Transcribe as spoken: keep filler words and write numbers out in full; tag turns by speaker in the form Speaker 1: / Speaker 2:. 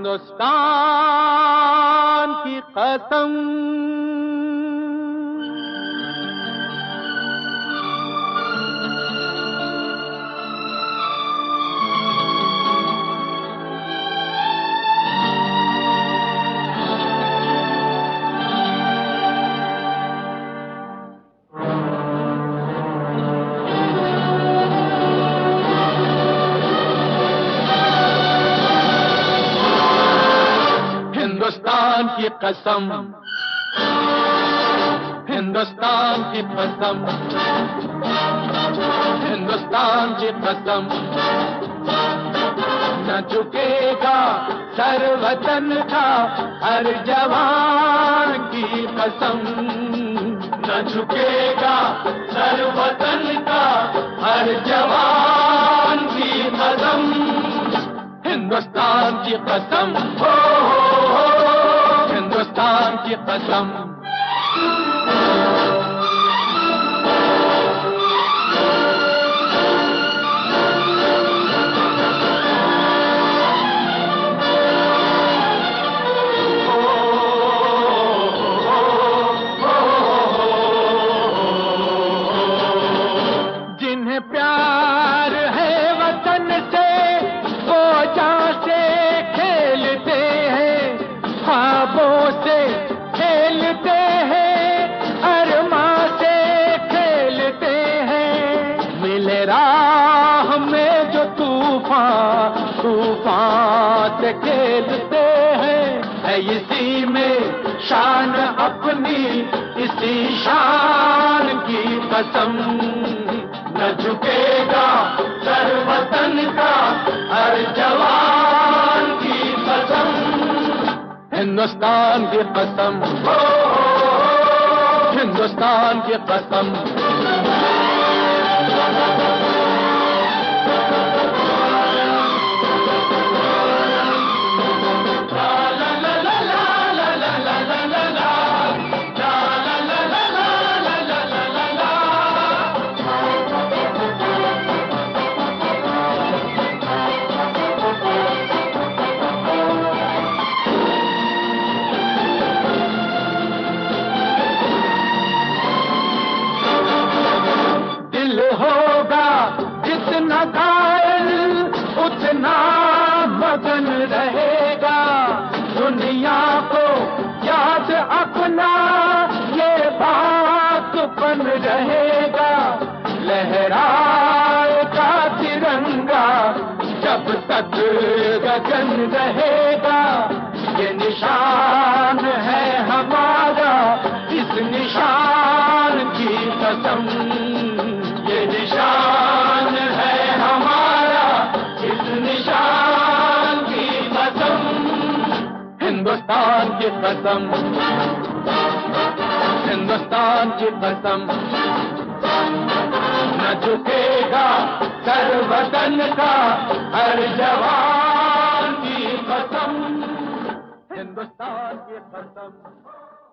Speaker 1: हिंदुस्तान की कसम। हिंदुस्तान की कसम, हिंदुस्तान की कसम, हिंदुस्तान की कसम। न झुकेगा सर वतन का हर जवान की कसम। न झुकेगा सर वतन का हर जवान की कसम। हिंदुस्तान की कसम, हो हिंदुस्तान की कसम। जिन्हें प्यार है वतन से वो जान से खेलते हैं, ख्वाबों से खेलते हैं, अरमां से खेलते हैं। मिले राह में जो तूफान, तूफान से खेलते हैं। है इसी में शान अपनी, इसी शान की कसम। न झुकेगा सर वतन का हर जवान की कसम। हिंदुस्तान की कसम, हो हिंदुस्तान की कसम। होगा जितना घायल उतना मगन रहेगा। दुनिया को याद अपना ये बात बन रहेगा। लहराएगा तिरंगा जब तक गगन रहेगा। ये निशान है हमारा, इस निशान की कसम। ये निशान है हमारा, इस निशान की कसम। हिंदुस्तान की कसम, हिंदुस्तान की कसम। न झुकेगा सर वतन का हर जवान की कसम। हिंदुस्तान की कसम।